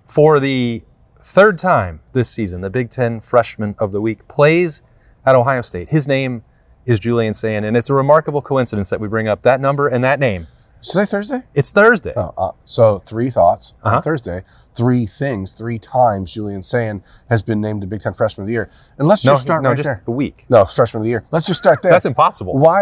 For the third time this season, the Big Ten Freshman of the Week plays at Ohio State. His name is Julian Sayin, and it's a remarkable coincidence that we bring up that number and that name. Is today Thursday? It's Thursday. So 3 thoughts on Thursday. 3 things, 3 times Julian Sayin has been named the Big Ten Freshman of the Year. And let's just start right just there. the week. No, Freshman of the Year. Let's just start there. That's impossible. Why?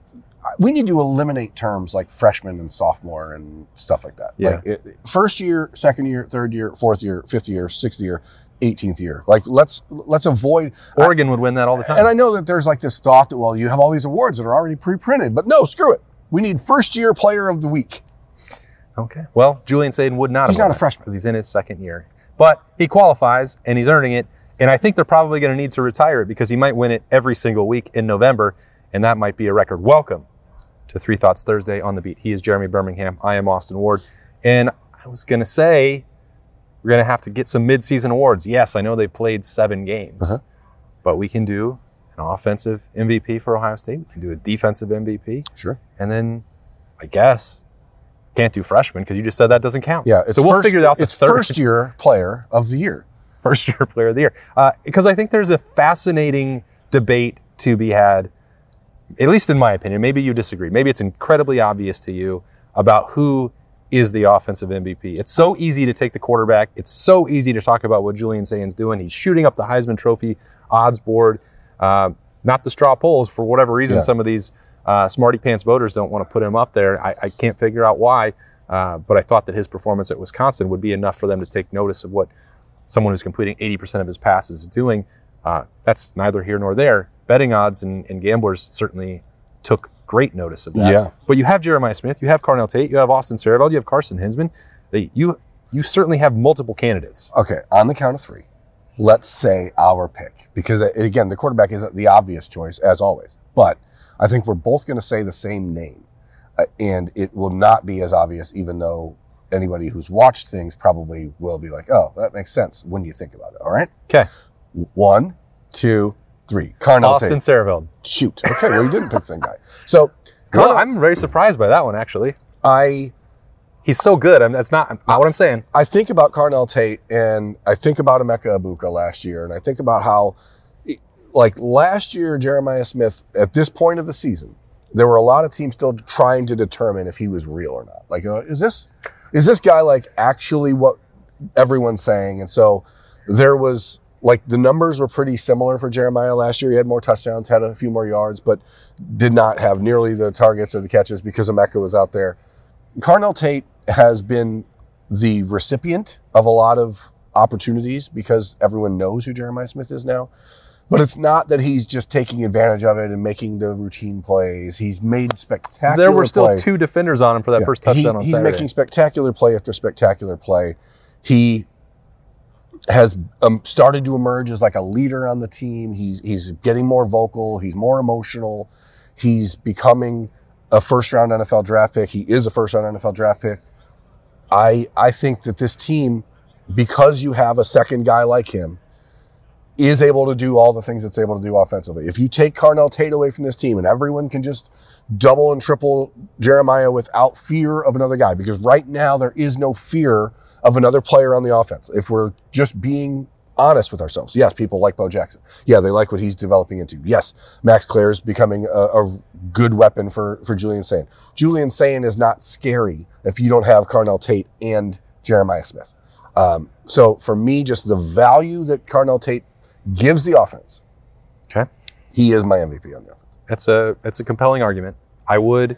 We need to eliminate terms like freshman and sophomore and stuff like that. Yeah. Like first year, second year, third year, fourth year, fifth year, sixth year, 18th year. Like let's avoid. Oregon would win that all the time. And I know that there's like this thought that, well, you have all these awards that are already pre-printed, but no, screw it. We need first year player of the week. Okay. Well, Julian Sayin would not. He's not a freshman because he's in his second year, but he qualifies and he's earning it. And I think they're probably going to need to retire it because he might win it every single week in November, and that might be a record. Welcome to 3 Thoughts Thursday on the Beat. He is Jeremy Birmingham. I am Austin Ward. And I was going to say, we're going to have to get some midseason awards. Yes, I know they've played 7 games, but we can do an offensive MVP for Ohio State. We can do a defensive MVP. Sure. And then, I guess, can't do freshman because you just said that doesn't count. Yeah. So we'll figure out the it's third. First year player of the year. First year player of the year. Because I think there's a fascinating debate to be had, at least in my opinion. Maybe you disagree. Maybe it's incredibly obvious to you about who is the offensive MVP. It's so easy to take the quarterback. It's so easy to talk about what Julian Sayin's doing. He's shooting up the Heisman Trophy odds board. Not the straw polls. For whatever reason, some of these smarty pants voters don't want to put him up there. I can't figure out why. But I thought that his performance at Wisconsin would be enough for them to take notice of what someone who's completing 80% of his passes is doing. That's neither here nor there. Betting odds and gamblers certainly took great notice of that. Yeah. But you have Jeremiah Smith, you have Carnell Tate, you have Austin Saravel, you have Carson Hinsman. You certainly have multiple candidates. Okay, on the count of 3, let's say our pick. Because, again, the quarterback isn't the obvious choice, as always. But I think we're both going to say the same name. And it will not be as obvious, even though anybody who's watched things probably will be like, oh, that makes sense when you think about it. All right? Okay. 1, 2, 3. Carnell Austin Tate. Saravel. Shoot. Okay, well, you didn't pick the same guy. So, Well, I'm very surprised by that one, actually. He's so good. That's not what I'm saying. I think about Carnell Tate, and I think about Emeka Egbuka last year, and I think about how, like last year, Jeremiah Smith, at this point of the season, there were a lot of teams still trying to determine if he was real or not. Like, is this guy like actually what everyone's saying? And so there was, like, the numbers were pretty similar for Jeremiah last year. He had more touchdowns, had a few more yards, but did not have nearly the targets or the catches because Emeka was out there. Carnell Tate has been the recipient of a lot of opportunities because everyone knows who Jeremiah Smith is now. But it's not that he's just taking advantage of it and making the routine plays. He's made spectacular There were still play. 2 defenders on him for that first touchdown on Saturday. He's making spectacular play after spectacular play. He has started to emerge as like a leader on the team. He's getting more vocal. He's more emotional. He's becoming a first-round NFL draft pick. He is a first-round NFL draft pick. I think that this team, because you have a second guy like him, is able to do all the things it's able to do offensively. If you take Carnell Tate away from this team and everyone can just double and triple Jeremiah without fear of another guy, because right now there is no fear of another player on the offense. If we're just being honest with ourselves. Yes, people like Bo Jackson. Yeah, they like what he's developing into. Yes, Max Clare is becoming a good weapon for Julian Sayin. Julian Sayin is not scary if you don't have Carnell Tate and Jeremiah Smith. So for me, just the value that Carnell Tate gives the offense. Okay. He is my MVP on the offense. It's a compelling argument. I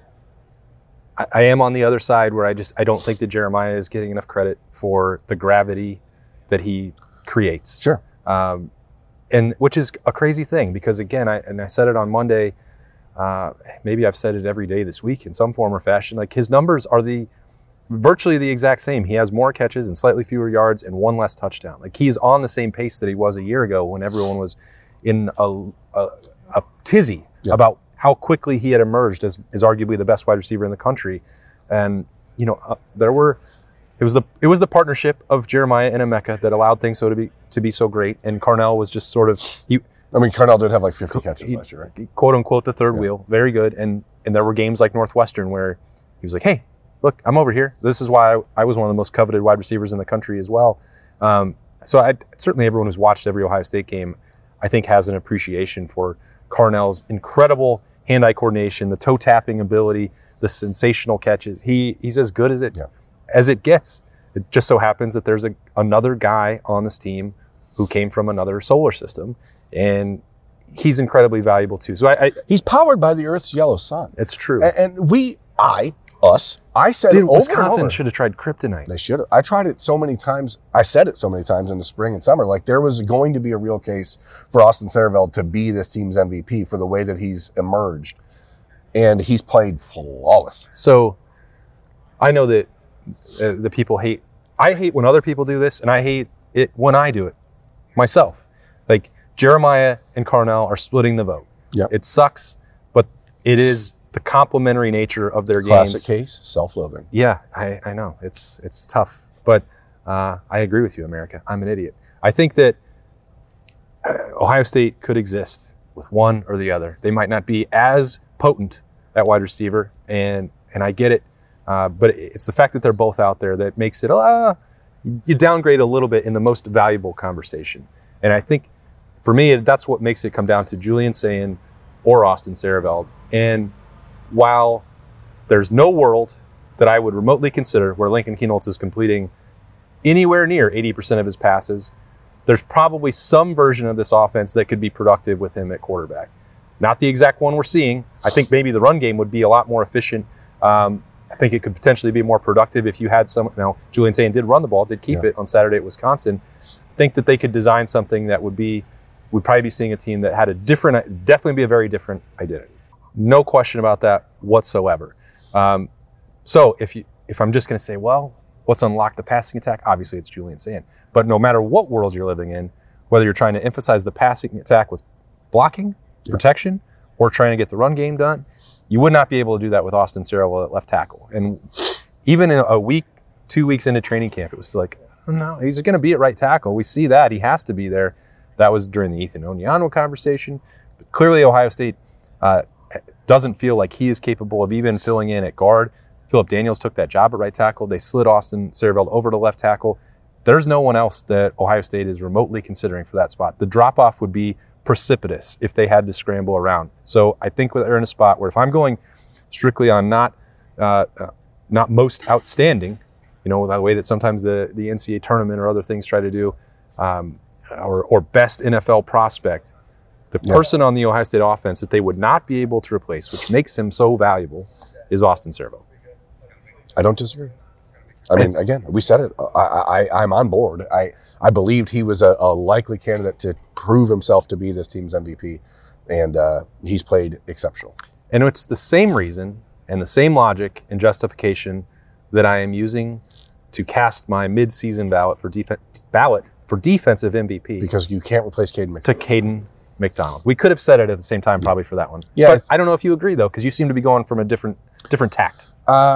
am on the other side where I don't think that Jeremiah is getting enough credit for the gravity that he creates. Sure. And which is a crazy thing because again, I said it on Monday, maybe I've said it every day this week in some form or fashion, like his numbers are virtually the exact same. He has more catches and slightly fewer yards and 1 less touchdown. Like he's on the same pace that he was a year ago when everyone was in a tizzy about how quickly he had emerged as arguably the best wide receiver in the country. And it was the partnership of Jeremiah and Emeka that allowed things to be so great. And Carnell was just sort of Carnell did have like 50 catches last year, right? Quote unquote the third wheel, very good. And there were games like Northwestern where he was like, hey, look, I'm over here. This is why I was one of the most coveted wide receivers in the country as well. So certainly everyone who's watched every Ohio State game, I think, has an appreciation for Carnell's incredible hand-eye coordination, the toe-tapping ability, the sensational catches. He's as good as it gets. It just so happens that there's another guy on this team who came from another solar system, and he's incredibly valuable too. So he's powered by the Earth's yellow sun. It's true. And I said Dude, it over Wisconsin and over. should have tried kryptonite. They should have. I tried it so many times. I said it so many times in the spring and summer. Like, there was going to be a real case for Austin Sehraveld to be this team's MVP for the way that he's emerged. And he's played flawless. So I know that the people I hate when other people do this, and I hate it when I do it myself. Like, Jeremiah and Carnell are splitting the vote. Yep. It sucks, but it is the complementary nature of their Classic games. case, self-loathing. Yeah, I know. It's tough. But I agree with you, America. I'm an idiot. I think that Ohio State could exist with one or the other. They might not be as potent at wide receiver, and I get it. But it's the fact that they're both out there that makes it, you downgrade a little bit in the most valuable conversation. And I think, for me, that's what makes it come down to Julian Sayin or Austin Sehraveld. And while there's no world that I would remotely consider where Lincoln Kienholz is completing anywhere near 80% of his passes, there's probably some version of this offense that could be productive with him at quarterback. Not the exact one we're seeing. I think maybe the run game would be a lot more efficient. I think it could potentially be more productive if you had some. Now, Julian Sayin did run the ball, did keep it on Saturday at Wisconsin. I think that they could design something that we'd probably be seeing a team that had definitely be a very different identity. No question about that whatsoever. So if I'm just going to say, well, what's unlocked the passing attack? Obviously, it's Julian Sayin. But no matter what world you're living in, whether you're trying to emphasize the passing attack with blocking, protection, or trying to get the run game done, you would not be able to do that with Austin Sehraveld at left tackle. And even in a week, 2 weeks into training camp, it was still like, no, he's going to be at right tackle. We see that. He has to be there. That was during the Ethan Onyano conversation. But clearly, Ohio State doesn't feel like he is capable of even filling in at guard. Philip Daniels took that job at right tackle. They slid Austin Sehraveld over to left tackle. There's no one else that Ohio State is remotely considering for that spot. The drop-off would be precipitous if they had to scramble around. So I think they're in a spot where if I'm going strictly on not most outstanding, the way that sometimes the NCAA tournament or other things try to do, or best NFL prospect, the person on the Ohio State offense that they would not be able to replace, which makes him so valuable, is Austin Sehraveld. I don't disagree. I mean, again, we said it. I'm on board. I believed he was a likely candidate to prove himself to be this team's MVP, and he's played exceptional. And it's the same reason and the same logic and justification that I am using to cast my mid-season ballot for defensive MVP. Because you can't replace Caden McDonald. To Caden McDonald. We could have said it at the same time probably for that one. Yeah, but I don't know if you agree, though, because you seem to be going from a different tact.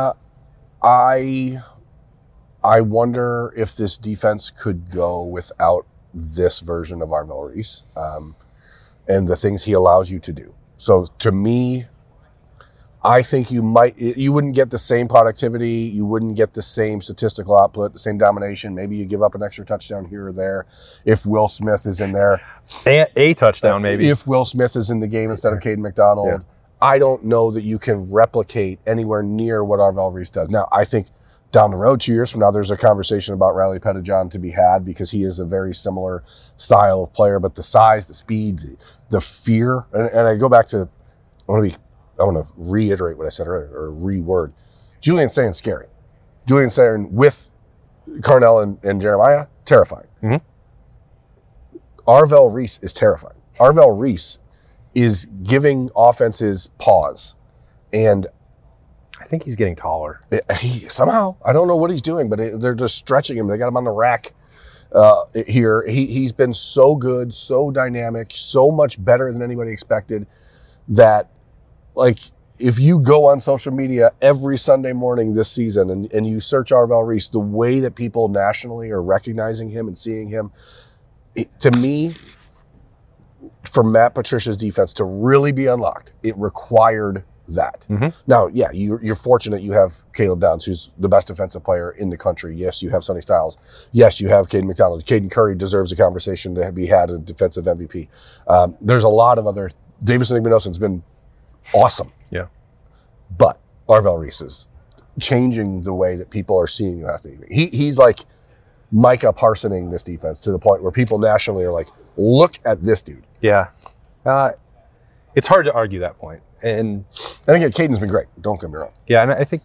I wonder if this defense could go without this version of Arvell Reese and the things he allows you to do. So to me, I think you wouldn't get the same productivity, you wouldn't get the same statistical output, the same domination. Maybe you give up an extra touchdown here or there if Will Smith is in there. A touchdown, maybe. If Will Smith is in the game instead of Caden McDonald. Yeah. I don't know that you can replicate anywhere near what Arvell Reese does. Now, I think down the road, 2 years from now, there's a conversation about Riley Pettijohn to be had because he is a very similar style of player, but the size, the speed, the fear, and I go back to, I want to reiterate what I said earlier, or reword. Julian Sayin's scary. Julian Sayin with Carnell and Jeremiah, terrifying. Mm-hmm. Arvell Reese is terrifying. Arvell Reese is giving offenses pause, and I think he's getting taller. Somehow, I don't know what he's doing, but they're just stretching him. They got him on the rack here. He's been so good, so dynamic, so much better than anybody expected that, like, if you go on social media every Sunday morning this season and you search Arvell Reese, the way that people nationally are recognizing him and seeing him, to me, for Matt Patricia's defense to really be unlocked, it required that. Now, yeah, you're fortunate you have Caleb Downs, who's the best defensive player in the country. Yes, you have Sonny Styles. Yes, you have Caden McDonald. Caden Curry deserves a conversation to be had a defensive MVP. There's a lot of other. Davison Igbinosun's been awesome. Yeah. But Arvell Reese is changing the way that people are seeing him. He's like Micah Parsoning this defense to the point where people nationally are like, look at this dude. Yeah. It's hard to argue that point. And again, Caden's been great. Don't get me wrong. Yeah, and I think,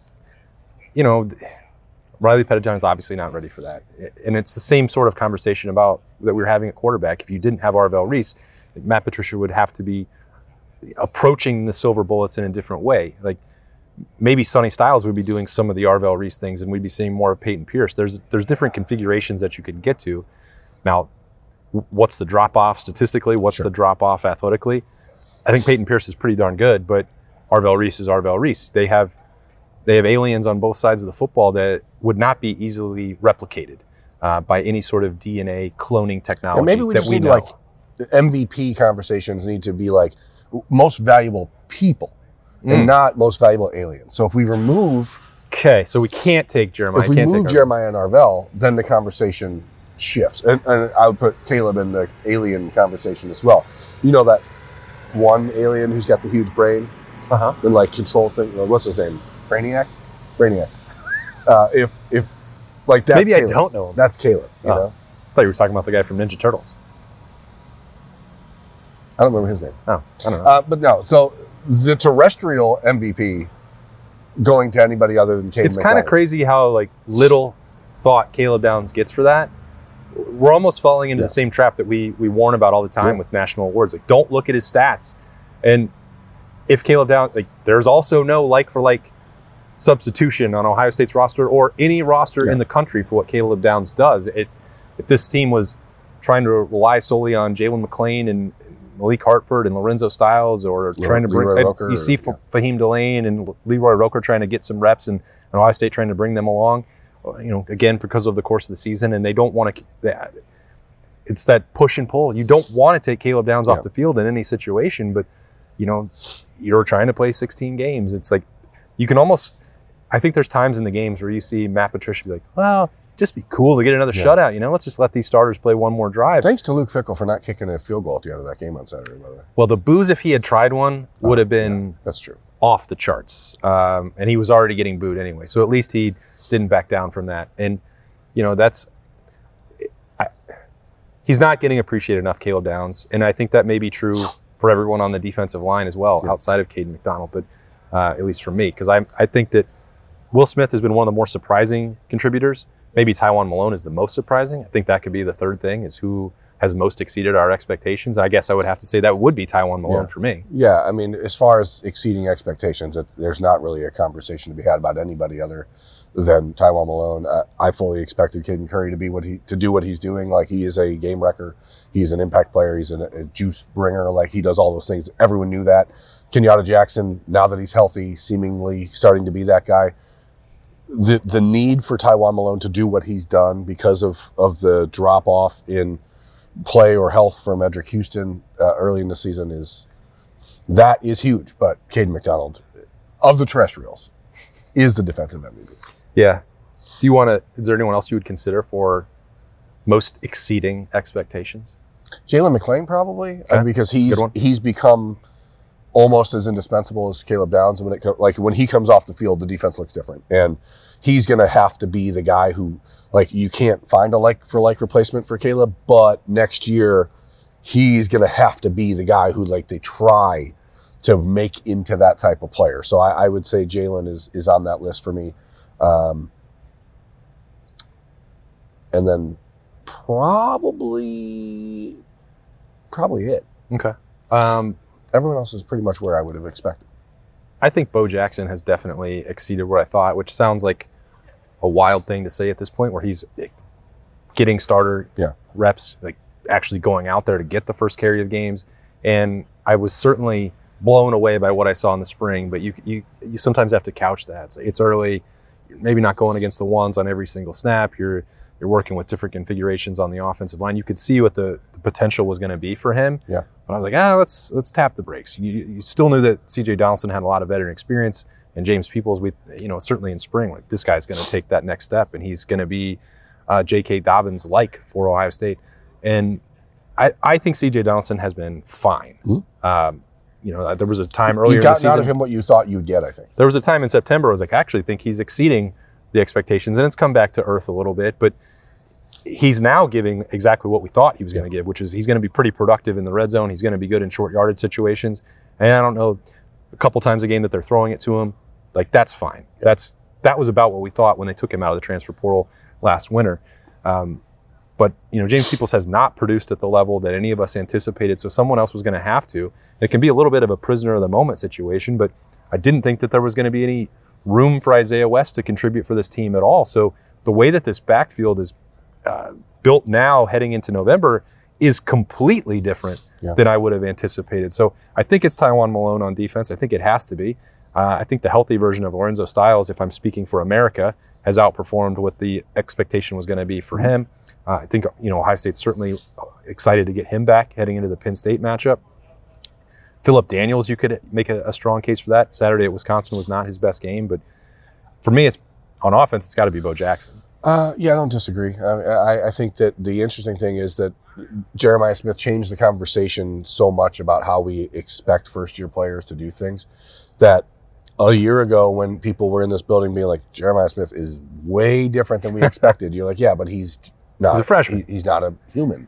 Riley Pettijohn is obviously not ready for that. And it's the same sort of conversation about that we were having at quarterback. If you didn't have Arvell Reese, Matt Patricia would have to be approaching the Silver Bullets in a different way. Like maybe Sonny Styles would be doing some of the Arvell Reese things and we'd be seeing more of Peyton Pierce. There's different configurations that you could get to. Now, what's the drop-off statistically? What's the drop-off athletically? I think Peyton Pierce is pretty darn good, but Arvell Reese is Arvell Reese. They have aliens on both sides of the football that would not be easily replicated by any sort of DNA cloning technology. And maybe we just need like MVP conversations need to be like most valuable people and not most valuable aliens. So if we remove... Okay, so we can't take Jeremiah. If we move Jeremiah and Arvell, then the conversation shifts. And I would put Caleb in the alien conversation as well. You know that one alien who's got the huge brain and like controls things. What's his name? Brainiac. If like that's maybe Caleb. I don't know him. That's Caleb. You know? I thought you were talking about the guy from Ninja Turtles. I don't remember his name. Oh, I don't know. But no. So the terrestrial MVP going to anybody other than Caden. It's kind of crazy how like little thought Caleb Downs gets for that. We're almost falling into the same trap that we warn about all the time with national awards. Like, don't look at his stats. And if Caleb Downs, like, there's also no like-for-like substitution on Ohio State's roster or any roster in the country for what Caleb Downs does. If this team was trying to rely solely on Jalen McClain and Malik Hartford and Lorenzo Styles or trying to bring, you see Fahim Delane and Leroy Roker trying to get some reps and Ohio State trying to bring them along. Again, because of the course of the season, and they don't want to. It's that push and pull. You don't want to take Caleb Downs off the field in any situation, but you're trying to play 16 games. It's like you can almost. I think there's times in the games where you see Matt Patricia be like, "Well, just be cool to get another shutout. Let's just let these starters play one more drive." Thanks to Luke Fickell for not kicking a field goal at the end of that game on Saturday, by the way. Well, the booze, if he had tried one, would have been that's true off the charts, and he was already getting booed anyway. So at least he didn't back down from that. And, he's not getting appreciated enough, Caleb Downs. And I think that may be true for everyone on the defensive line as well, outside of Caden McDonald, but at least for me. Because I think that Will Smith has been one of the more surprising contributors. Maybe Tywone Malone is the most surprising. I think that could be the third thing, is who has most exceeded our expectations. I guess I would have to say that would be Tywone Malone for me. Yeah, I mean, as far as exceeding expectations, there's not really a conversation to be had about anybody other than Tywone Malone. I fully expected Caden Curry to do what he's doing. Like, he is a game wrecker. He's an impact player. He's a juice bringer. Like, he does all those things. Everyone knew that. Kenyatta Jackson, now that he's healthy, seemingly starting to be that guy. The need for Tywone Malone to do what he's done because of the drop off in play or health from Edric Houston early in the season is huge. But Caden McDonald, of the terrestrials, is the defensive MVP. Yeah. Is there anyone else you would consider for most exceeding expectations? Jalen McClain, probably, because he's become almost as indispensable as Caleb Downs. When he comes off the field, the defense looks different, and he's going to have to be the guy who, like, you can't find a like-for-like replacement for Caleb, but next year he's going to have to be the guy who, like, they try to make into that type of player. So I would say Jalen is on that list for me. And then probably it. Okay. Everyone else is pretty much where I would have expected. I think Bo Jackson has definitely exceeded what I thought, which sounds like a wild thing to say at this point, where he's getting starter reps, like actually going out there to get the first carry of games. And I was certainly blown away by what I saw in the spring, but you sometimes have to couch that. It's early. You're maybe not going against the ones on every single snap. You're You're working with different configurations on the offensive line. You could see what the potential was going to be for him. Yeah. But I was like, let's tap the brakes. You still knew that C.J. Donaldson had a lot of veteran experience, and James Peoples, certainly in spring, like this guy's going to take that next step, and he's going to be J.K. Dobbins-like for Ohio State. And I think C.J. Donaldson has been fine. Mm-hmm. There was a time earlier You in the got season. out of him what you thought you'd get, I think. There was a time in September I was like, I actually think he's exceeding the expectations, and it's come back to earth a little bit, but he's now giving exactly what we thought he was going to give, which is he's going to be pretty productive in the red zone. He's going to be good in short yardage situations. And I don't know, a couple times a game that they're throwing it to him, like that's fine. Yeah. That was about what we thought when they took him out of the transfer portal last winter. But James Peoples has not produced at the level that any of us anticipated, so someone else was going to have to. It can be a little bit of a prisoner of the moment situation, but I didn't think that there was going to be any room for Isaiah West to contribute for this team at all. So the way that this backfield is built now heading into November is completely different than I would have anticipated. So I think it's Tywone Malone on defense. I think it has to be. I think the healthy version of Lorenzo Styles, if I'm speaking for America, has outperformed what the expectation was going to be for him. I think Ohio State's certainly excited to get him back heading into the Penn State matchup. Phillip Daniels, you could make a strong case for that. Saturday at Wisconsin was not his best game, but for me, it's on offense, it's got to be Bo Jackson. I don't disagree. I think that the interesting thing is that Jeremiah Smith changed the conversation so much about how we expect first-year players to do things that a year ago when people were in this building being like, Jeremiah Smith is way different than we expected. You're like, yeah, but he's not. He's a freshman. He's not a human.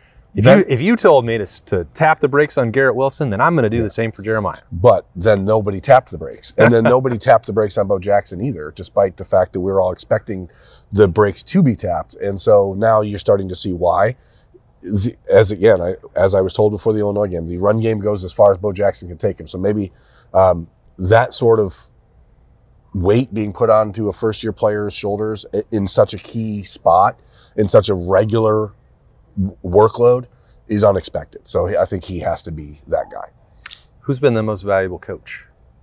If you told me to tap the brakes on Garrett Wilson, then I'm going to do the same for Jeremiah. But then nobody tapped the brakes. And then nobody tapped the brakes on Bo Jackson either, despite the fact that we were all expecting the brakes to be tapped. And so now you're starting to see why. As I was told before the Illinois game, the run game goes as far as Bo Jackson can take him. So maybe that sort of weight being put onto a first-year player's shoulders in such a key spot, in such a regular workload, is unexpected. So I think he has to be that guy. Who's been the most valuable coach?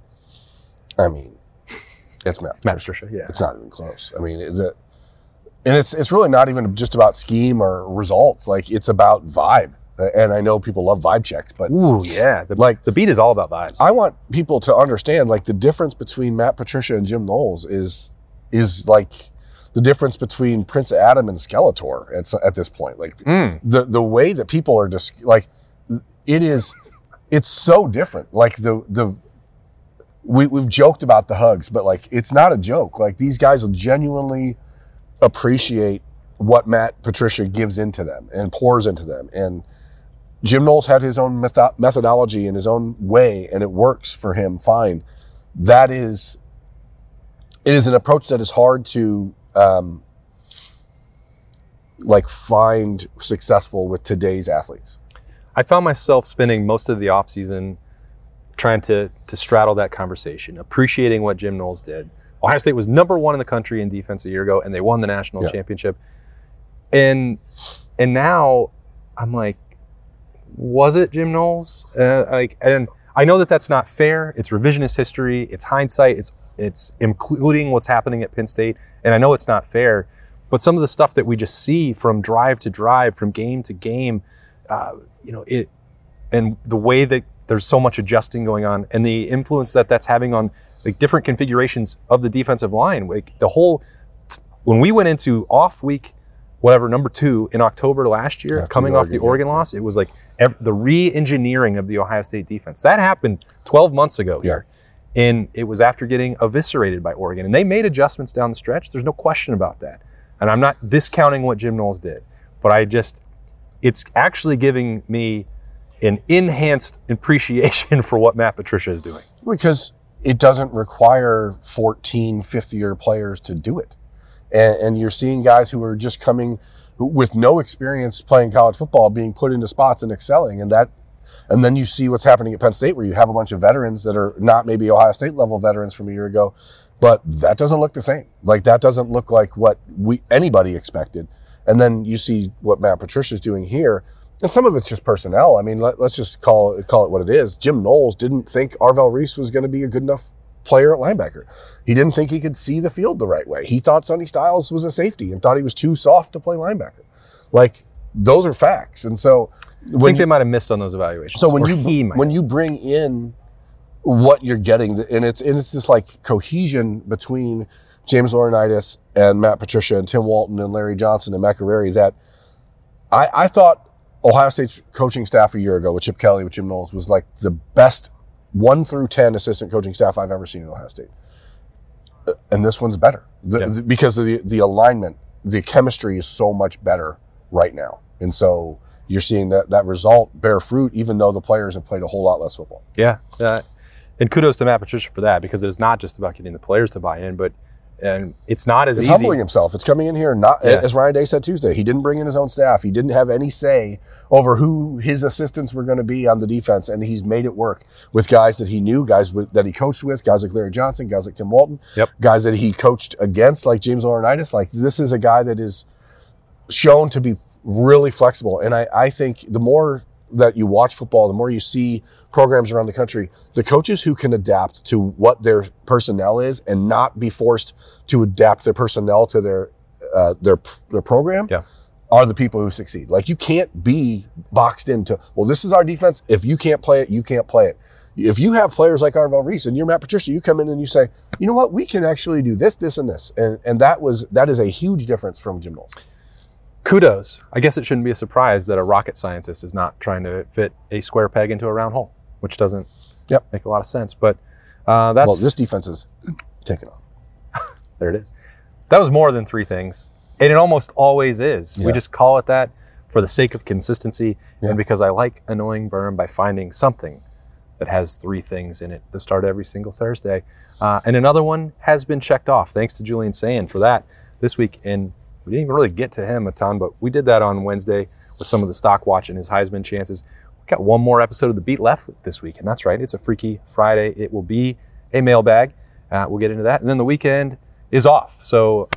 I mean, it's Matt Patricia. Yeah, it's not even close. I mean, it's really not even just about scheme or results. Like, it's about vibe. And I know people love vibe checks, but the beat is all about vibes. I want people to understand, like, the difference between Matt Patricia and Jim Knowles is like the difference between Prince Adam and Skeletor at this point. Like, the way that people are just like, it's so different. Like we've joked about the hugs, but like, it's not a joke. Like, these guys will genuinely appreciate what Matt Patricia gives into them and pours into them. And Jim Knowles had his own methodology in his own way, and it works for him fine. It is an approach that is hard to find successful with today's athletes. I found myself spending most of the offseason trying to straddle that conversation, appreciating what Jim Knowles did. Ohio State was number 1 in the country in defense a year ago, and they won the national championship. And now I'm like, was it Jim Knowles? And I know that that's not fair. It's revisionist history. It's hindsight. It's including what's happening at Penn State. And I know it's not fair, but some of the stuff that we just see from drive to drive, from game to game, and the way that there's so much adjusting going on, and the influence that that's having on like different configurations of the defensive line. Like when we went into off week, number 2 in October last year, coming off the Oregon loss, it was like the re-engineering of the Ohio State defense. That happened 12 months ago here. And it was after getting eviscerated by Oregon. And they made adjustments down the stretch. There's no question about that. And I'm not discounting what Jim Knowles did. But it's actually giving me an enhanced appreciation for what Matt Patricia is doing. Because it doesn't require 14 fifth-year players to do it. And you're seeing guys who are just coming with no experience playing college football being put into spots and excelling. And then you see what's happening at Penn State, where you have a bunch of veterans that are not maybe Ohio State level veterans from a year ago, but that doesn't look the same. Like, that doesn't look like what anybody expected. And then you see what Matt Patricia's doing here, and some of it's just personnel. I mean, let's just call it what it is. Jim Knowles didn't think Arvell Reese was going to be a good enough player at linebacker. He didn't think he could see the field the right way. He thought Sonny Styles was a safety and thought he was too soft to play linebacker. Like, those are facts. And so I think they might have missed on those evaluations. So when you bring in what you're getting, and it's this like cohesion between James Laurinaitis and Matt Patricia and Tim Walton and Larry Johnson and Matt Guerrieri, that I thought Ohio State's coaching staff a year ago with Chip Kelly, with Jim Knowles, was like the best 1 through 10 assistant coaching staff I've ever seen at Ohio State. And this one's better because of the alignment. The chemistry is so much better right now. And so you're seeing that result bear fruit, even though the players have played a whole lot less football. Yeah. And kudos to Matt Patricia for that, because it's not just about getting the players to buy in, but it's not as easy. It's humbling himself. It's coming in here, as Ryan Day said Tuesday, he didn't bring in his own staff. He didn't have any say over who his assistants were going to be on the defense, and he's made it work with guys that he knew, guys that he coached with, guys like Larry Johnson, guys like Tim Walton, guys that he coached against, like James Laurinaitis. Like, this is a guy that is shown to be really flexible. And I think the more that you watch football, the more you see programs around the country, the coaches who can adapt to what their personnel is and not be forced to adapt their personnel to their program are the people who succeed. Like, you can't be boxed into, well, this is our defense. If you can't play it, you can't play it. If you have players like Arvell Reese and you're Matt Patricia, you come in and you say, you know what, we can actually do this, this, and this. And that is a huge difference from Jim Knowles. Kudos. I guess it shouldn't be a surprise that a rocket scientist is not trying to fit a square peg into a round hole, which doesn't make a lot of sense. But this defense is taking off. There it is. That was more than 3 things, and it almost always is. We just call it that for the sake of consistency, and because I like annoying Berm by finding something that has 3 things in it to start every single Thursday. And another one has been checked off. Thanks to Julian Sayin for that this week. And we didn't even really get to him a ton, but we did that on Wednesday with some of the stock watch and his Heisman chances. We got one more episode of The Beat left this week, and that's right. It's a Freaky Friday. It will be a mailbag. We'll get into that. And then the weekend is off. So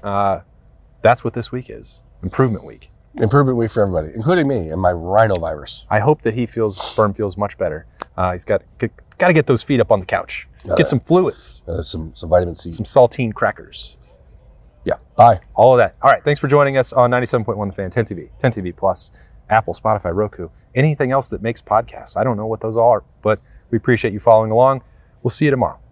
that's what this week is. Improvement week. Improvement week for everybody, including me and my rhinovirus. I hope that Berm feels much better. He's got to get those feet up on the couch. Get some fluids. Some vitamin C. Some saltine crackers. Yeah. Bye. All of that. All right. Thanks for joining us on 97.1 The Fan, 10 TV, 10 TV Plus, Apple, Spotify, Roku, anything else that makes podcasts. I don't know what those are, but we appreciate you following along. We'll see you tomorrow.